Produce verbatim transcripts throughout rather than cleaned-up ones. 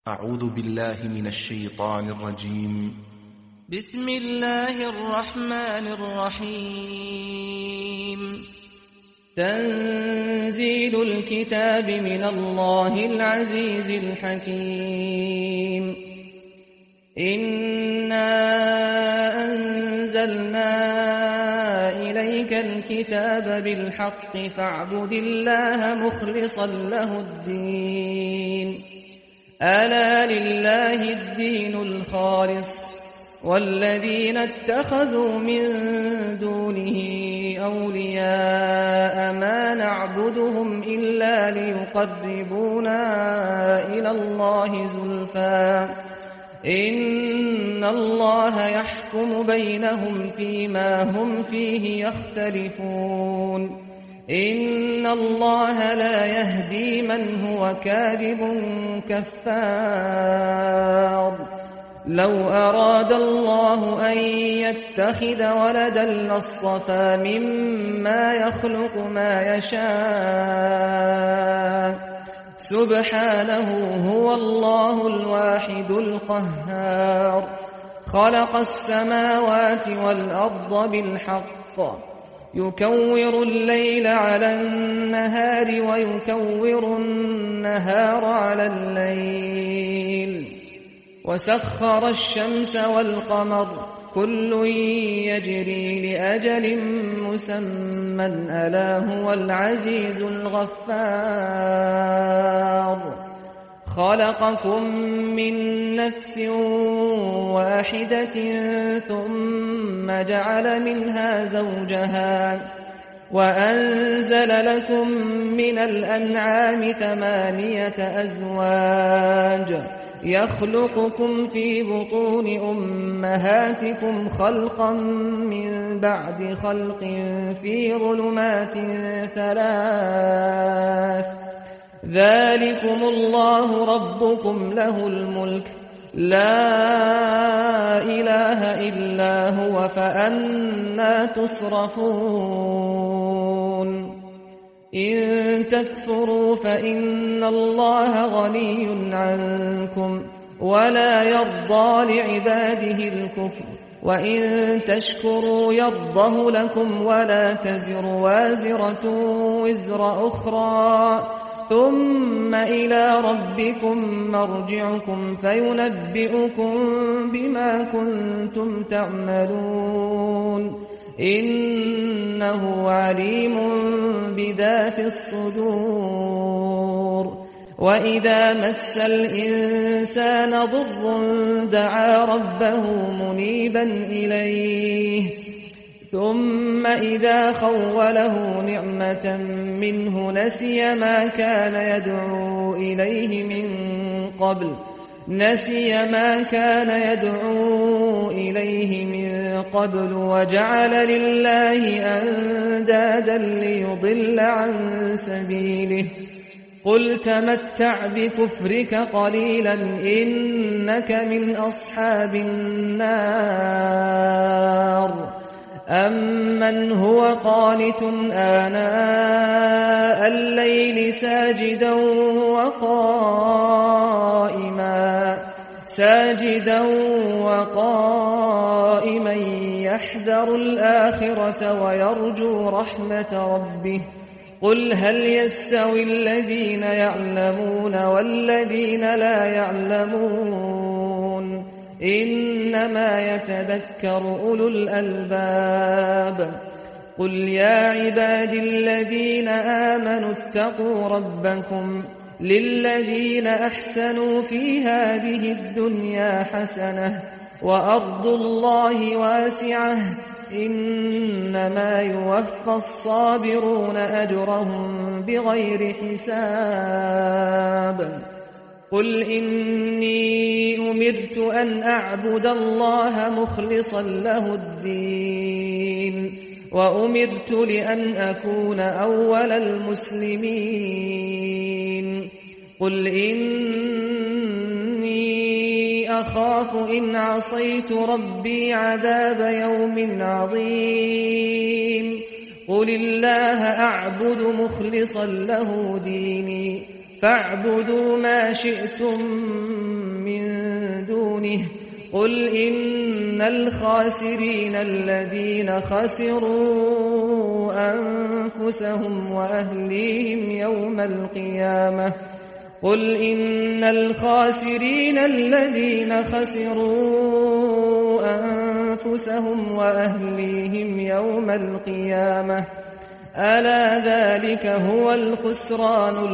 أعوذ بالله من الشيطان الرجيم. بسم الله الرحمن الرحيم. تنزيل الكتاب من الله العزيز الحكيم. إنا أنزلنا إليك الكتاب بالحق فاعبد الله مخلصا له الدين. ألا لله الدين الخالص والذين اتخذوا من دونه أولياء ما نعبدهم إلا ليقربونا إلى الله زلفى إن الله يحكم بينهم فيما هم فيه يختلفون. إن الله لا يهدي من هو كاذب كفار. لو أراد الله أن يتخذ ولدا لاصطفى مما يخلق ما يشاء سبحانه هو الله الواحد القهار. خلق السماوات والأرض بالحق يكور الليل على النهار ويكور النهار على الليل وسخر الشمس والقمر كل يجري لأجل مسمى ألا هو العزيز الغفار. خلقكم من نفس واحدة ثم جعل منها زوجها وأنزل لكم من الأنعام ثمانية أزواج يخلقكم في بطون أمهاتكم خلقا من بعد خلق في ظلمات ثلاث ذلكم الله ربكم له الملك لا إله إلا هو فأنى تصرفون. إن تكفروا فإن الله غني عنكم ولا يرضى لعباده الكفر وإن تشكروا يرضه لكم ولا تزر وازرة وزر أخرى ثم إلى ربكم مرجعكم فينبئكم بما كنتم تعملون. إنه عليم بذات الصدور. وإذا مس الإنسان ضر دعا ربه منيبا إليه ثم إذا خوله نعمة منه نسي ما كان يدعو إليه من قبل نسي ما كان يدعو إليه من قبل وجعل لله أندادا ليضل عن سبيله. قل تمتع بكفرك قليلا إنك من أصحاب النار. أمن هو قانت آناء الليل ساجدا وقائما ساجدا وقائما يحذر الآخرة ويرجو رحمة ربه. قل هل يستوي الذين يعلمون والذين لا يعلمون إنما يتذكر أولو الألباب. قل يا عبادي الذين آمنوا اتقوا ربكم للذين أحسنوا في هذه الدنيا حسنة وأرض الله واسعة إنما يوفى الصابرون أجرهم بغير حساب. قل إني أمرت أن أعبد الله مخلصا له الدين وأمرت لأن أكون أول المسلمين. قل إني أخاف إن عصيت ربي عذاب يوم عظيم. قل الله أعبد مخلصا له ديني فاعبدوا ما شئتم دونه قل إن الخاسرين الذين خسروا أنفسهم وأهليهم يوم القيامة قل إن الخاسرين الذين خسروا أنفسهم وأهليهم يوم القيامة ألا ذلك هو الخسران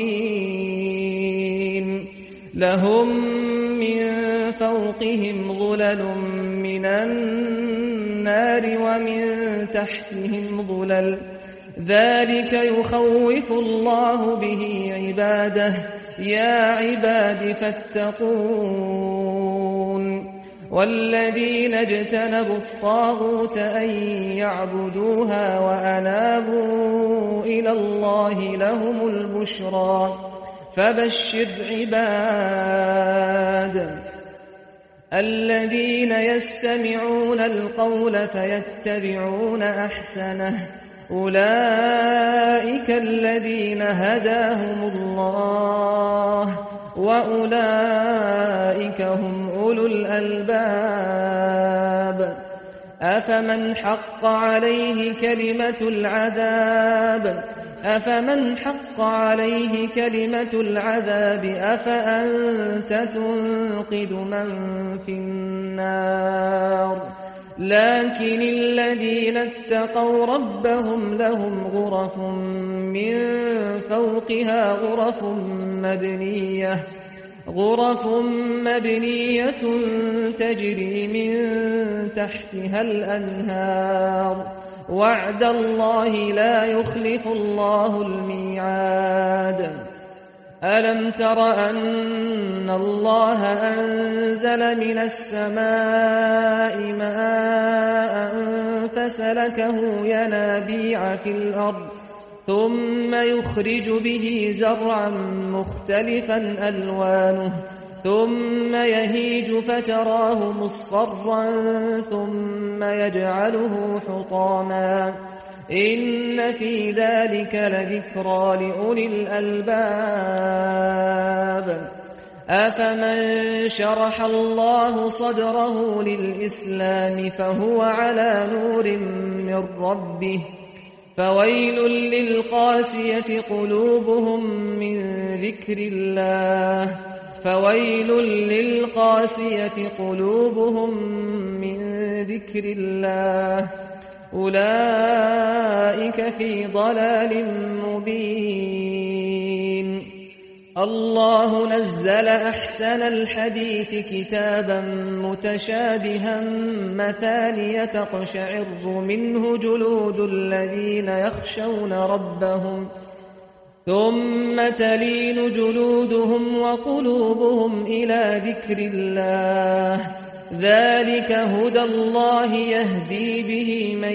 المبين لهم من فوقهم ظلل من النار ومن تحتهم ظلل ذلك يخوف الله به عباده يا عباد فاتقون والذين اجتنبوا الطاغوت أن يعبدوها وأنابوا إلى الله لهم البشرى فبشر عباد الذين يستمعون القول فيتبعون أحسنه أولئك الذين هداهم الله وأولئك هم أولو الألباب أفمن حق عليه كلمة العذاب أفمن حق عليه كلمة العذاب أفأنت تنقذ من في النار لكن الذين اتقوا ربهم لهم غرف من فوقها غرف مبنية غرف مبنية تجري من تحتها الأنهار وعد الله لا يخلف الله الميعاد ألم تر أن الله أنزل من السماء ماء فسلكه ينابيع في الأرض ثم يخرج به زرعا مختلفا ألوانه ثم يهيج فتراه مصفرا ثم يجعله حطاما إن في ذلك لذكرى لأولي الألباب أفمن شرح الله صدره للإسلام فهو على نور من ربه فويل للقاسية قلوبهم من ذكر الله فويل للقاسية قلوبهم من ذكر الله أولئك في ضلال مبين الله نزل أحسن الحديث كتابا متشابها مثانية تقشعر منه جلود الذين يخشون ربهم ثم تلين جلودهم وقلوبهم إلى ذكر الله ذلك هدى الله يهدي به من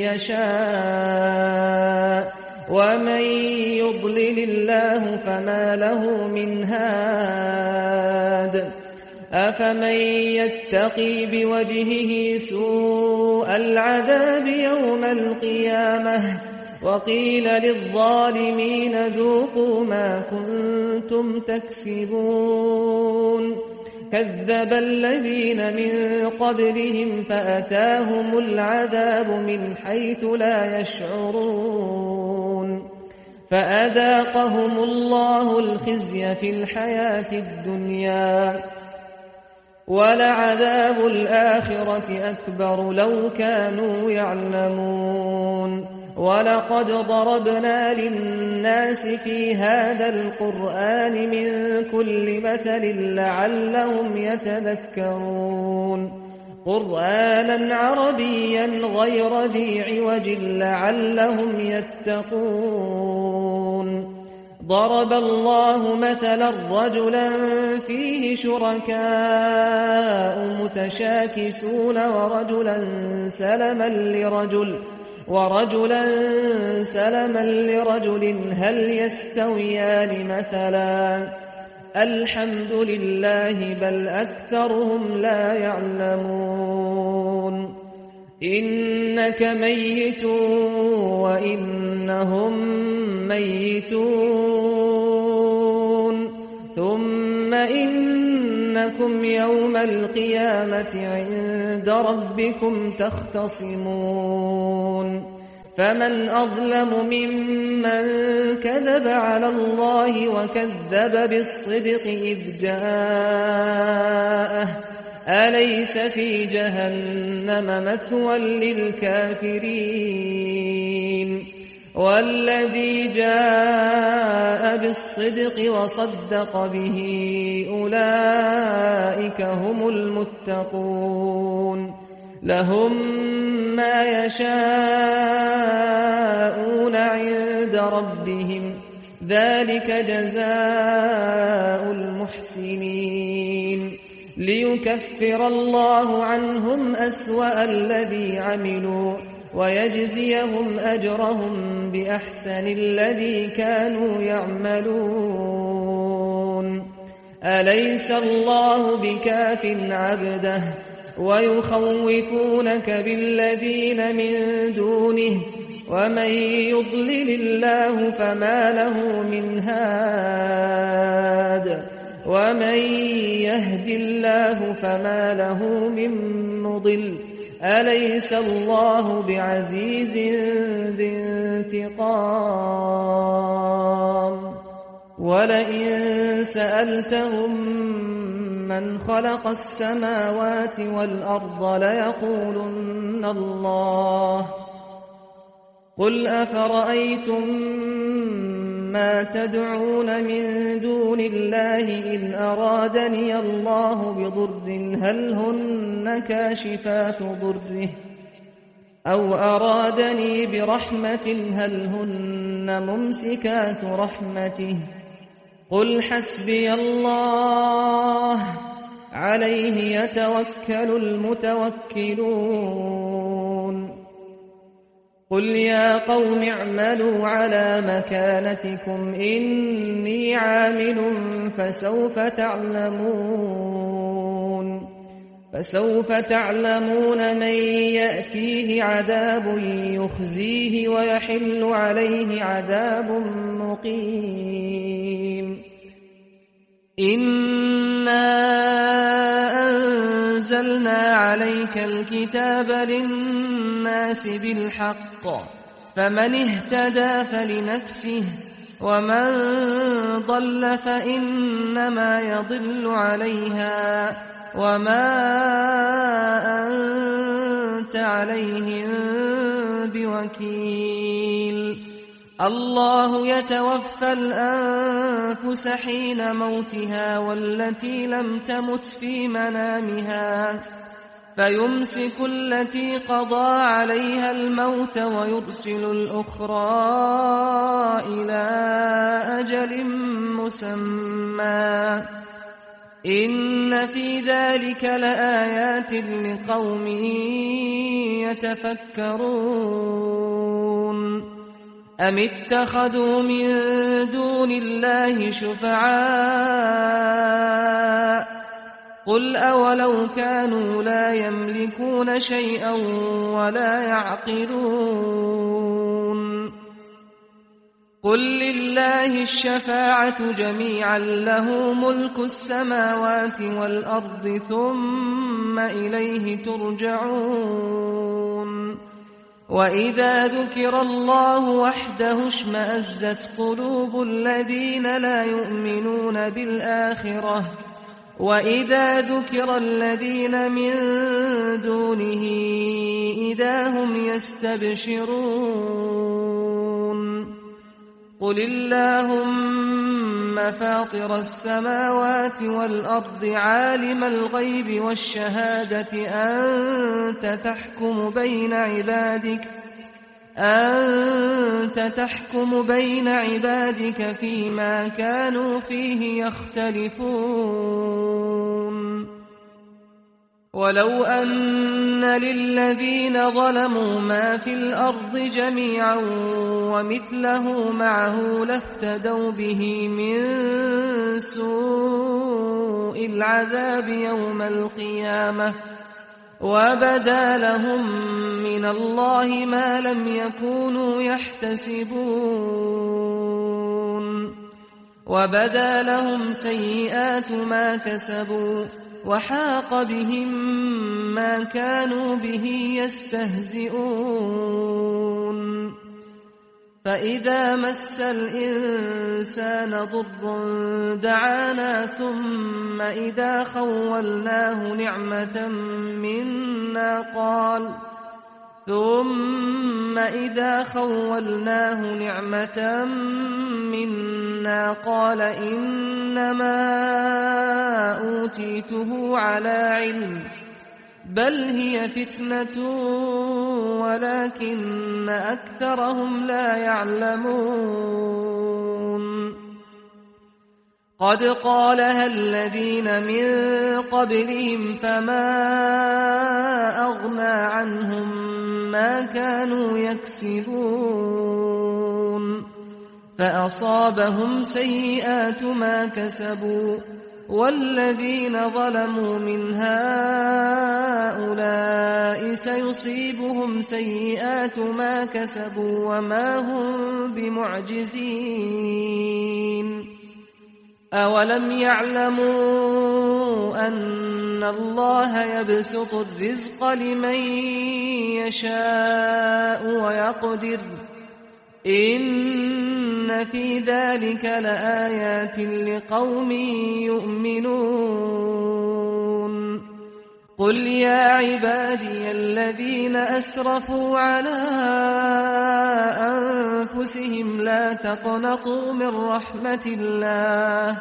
يشاء ومن يضلل الله فما له من هاد أفمن يتقي بوجهه سوء العذاب يوم القيامة وقيل للظالمين ذوقوا ما كنتم تكسبون كذب الذين من قبلهم فأتاهم العذاب من حيث لا يشعرون فأذاقهم الله الخزي في الحياة الدنيا ولعذاب الآخرة أكبر لو كانوا يعلمون ولقد ضربنا للناس في هذا القرآن من كل مثل لعلهم يتذكرون قرآنا عربيا غير ذي عوج لعلهم يتقون ضرب الله مثلا رجلا فيه شركاء متشاكسون ورجلا سلما لرجل ورجلا سلما لرجل هل يستويان مثلا الحمد لله بل أكثرهم لا يعلمون إنك ميت وإنهم ميتون ثم إن إنكم يوم القيامة عند ربكم تختصمون فمن أظلم ممن كذب على الله وكذب بالصدق إذ جاءه أليس في جهنم مثوى للكافرين والذي جاء بالصدق وصدق به أولئك هم المتقون لهم ما يشاءون عند ربهم ذلك جزاء المحسنين ليكفر الله عنهم أسوأ الذي عملوا ويجزيهم أجرهم بأحسن الذي كانوا يعملون أليس الله بكاف عبده ويخوفونك بالذين من دونه ومن يضلل الله فما له من هاد ومن يهد الله فما له من مضل أليس الله بعزيز ذي انتقام ولئن سألتهم من خلق السماوات والأرض ليقولن الله قل أفرأيتم ما تدعون من دون الله إن أرادني الله بضر هل هن كاشفات ضره أو أرادني برحمة هل هن ممسكات رحمته قل حسبي الله عليه يتوكل المتوكلون قل يا قوم اعملوا على مكانتكم إني عامل فسوف تعلمون فسوف تعلمون من يأتيه عذاب يخزيه ويحل عليه عذاب مقيم إنا أنزلنا عليك الكتاب للناس بالحق فمن اهتدى فلنفسه ومن ضل فإنما يضل عليها وما أنت عليهم بوكيل الله يتوفى الأنفس حين موتها والتي لم تمت في منامها فيمسك التي قضى عليها الموت ويرسل الأخرى إلى أجل مسمى إن في ذلك لآيات لقوم يتفكرون أم اتخذوا من دون الله شفعاء قل أولو كانوا لا يملكون شيئا ولا يعقلون قل لله الشفاعة جميعا له ملك السماوات والأرض ثم إليه ترجعون وإذا ذكر الله وحده اشمأزت قلوب الذين لا يؤمنون بالآخرة وإذا ذكر الذين من دونه إذا هم يستبشرون قل اللهم فاطر السماوات والأرض عالم الغيب والشهادة أنت تحكم بين عبادك أنت تحكم بين عبادك فيما كانوا فيه يختلفون ولو أن للذين ظلموا ما في الأرض جميعا ومثله معه لافتدوا به من سوء العذاب يوم القيامة وبدا لهم من الله ما لم يكونوا يحتسبون وبدا لهم سيئات ما كسبوا وحاق بهم ما كانوا به يستهزئون فإذا مس الإنسان ضر دعانا ثم إذا خولناه نعمة منا قال ثم إذا خولناه نعمة منا قال إنما أوتيته على علم بل هي فتنة ولكن أكثرهم لا يعلمون قد قالها الذين من قبلهم فما أغنى عنهم ما كانوا يكسبون فأصابهم سيئات ما كسبوا والذين ظلموا من هؤلاء سيصيبهم سيئات ما كسبوا وما هم بمعجزين أولم يعلموا أن الله يبسط الرزق لمن يشاء ويقدر إن في ذلك لآيات لقوم يؤمنون قل يا عبادي الذين أسرفوا على أنفسهم لا تقنطوا من رحمة الله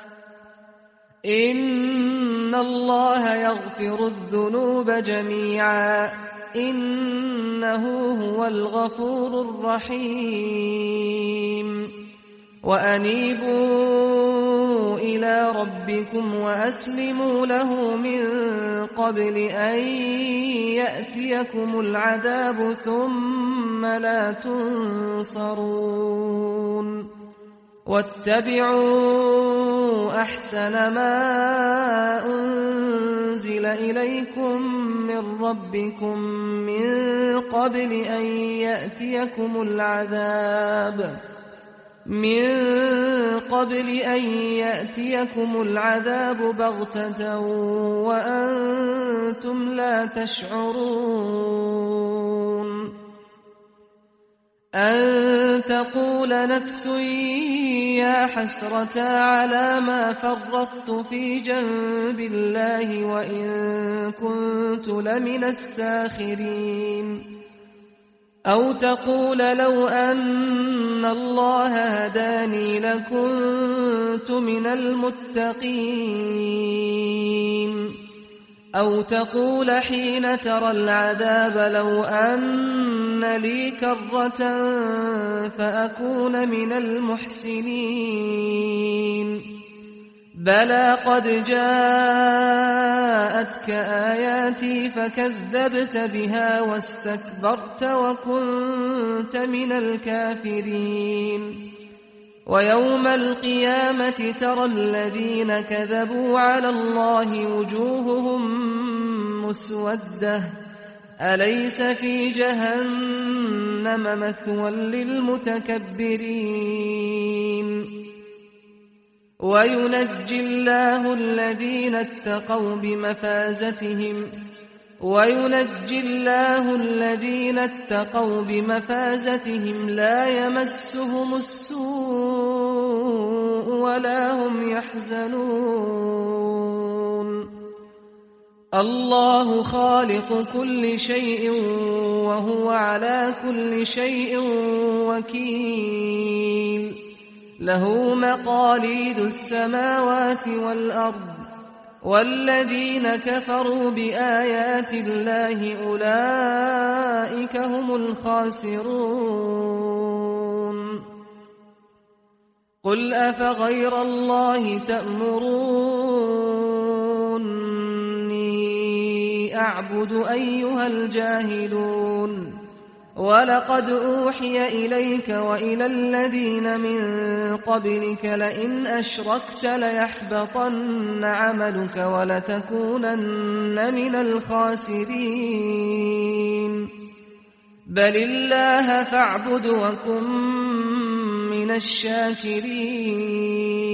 إن الله يغفر الذنوب جميعا إنه هو الغفور الرحيم وأنيبوا إلى ربكم وأسلموا له من قبل أن يأتيكم العذاب ثم لا تنصرون واتبعوا أحسن ما أنزل إليكم من ربكم من قبل أن يأتيكم العذاب من قبل أن يأتيكم العذاب بغتة وأنتم لا تشعرون أن تقول نفس يا حسرة على ما فرطت في جنب الله وإن كنت لمن الساخرين أو تقول لو أن الله هداني لكنت من المتقين أو تقول حين ترى العذاب لو أن لي كرة فأكون من المحسنين بلى قد جاءتك آياتي فكذبت بها واستكبرت وكنت من الكافرين ويوم القيامة ترى الذين كذبوا على الله وجوههم مسودة أليس في جهنم مثوى للمتكبرين وينجي الله الذين اتقوا بمفازتهم وينجي الله الذين اتقوا بمفازتهم لا يمسهم السوء ولا هم يحزنون الله خالق كل شيء وهو على كل شيء وكيل له مقاليد السماوات والأرض والذين كفروا بآيات الله أولئك هم الخاسرون قل أفغير الله تأمروني أعبد أيها الجاهلون ولقد أوحي إليك وإلى الذين من قبلك لئن أشركت ليحبطن عملك ولتكونن من الخاسرين بل الله فاعبد وكن من الشاكرين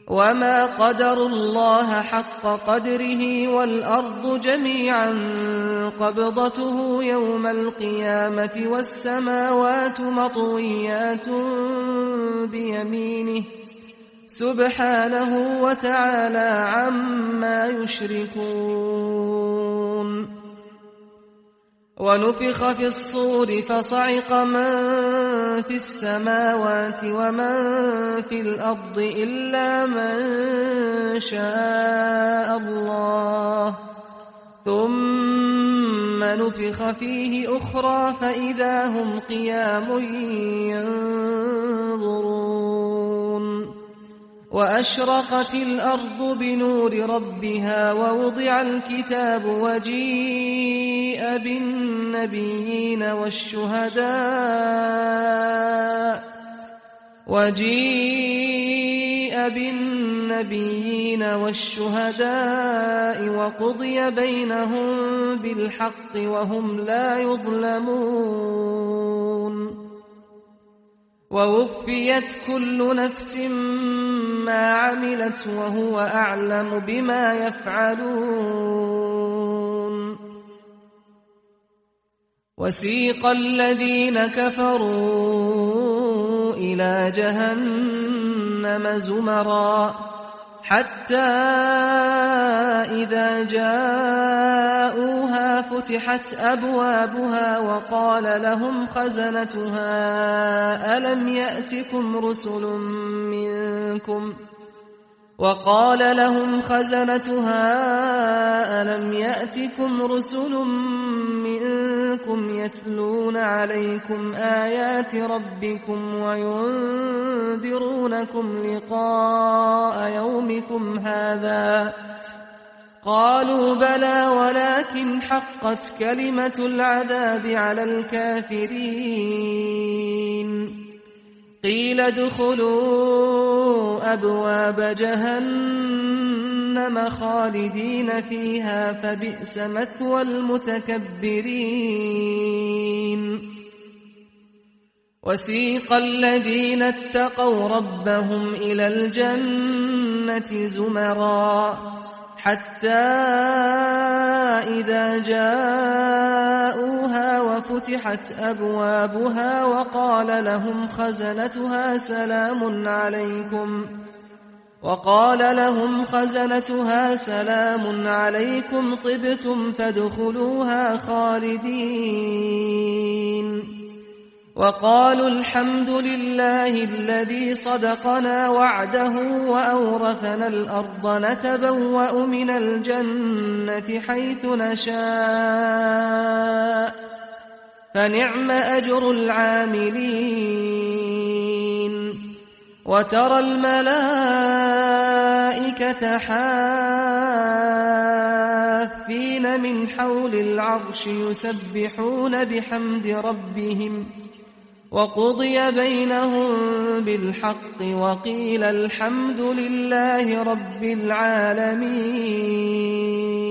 وما قدروا الله حق قدره والأرض جميعا قبضته يوم القيامة والسماوات مطويات بيمينه سبحانه وتعالى عما يشركون ونفخ في الصور فصعق من في السماوات ومن في الأرض إلا من شاء الله ثم نفخ فيه أخرى فإذا هم قيام ينظرون وأشرقت الأرض بنور ربها ووضع الكتاب وجيء بالنبيين والشهداء وجيء بالنبيين والشهداء وقضي بينهم بالحق وهم لا يظلمون ووفيت كل نفس ما عملت وهو أعلم بما يفعلون وسيق الذين كفروا إلى جهنم زمرا حتى إذا جاءوها فتحت أبوابها وقال لهم خزنتها ألم يأتكم رسل منكم وقال لهم خزنتها ألم يأتكم رسل منكم يتلون عليكم آيات ربكم وينذرونكم لقاء يومكم هذا قالوا بلى ولكن حقت كلمة العذاب على الكافرين قيل ادخلوا أبواب جهنم خالدين فيها فبئس مثوى المتكبرين وسيق الذين اتقوا ربهم إلى الجنة زمرا حتى إذا جاءوها وفتحت أبوابها وقال لهم خزنتها سلام عليكم وقال لهم خزنتها سلام عليكم طبتم فادخلوها خالدين وقالوا الحمد لله الذي صدقنا وعده وأورثنا الأرض نتبوأ من الجنة حيث نشاء فنعم أجر العاملين وترى الملائكة حافين من حول العرش يسبحون بحمد ربهم وقضي بينهم بالحق وقيل الحمد لله رب العالمين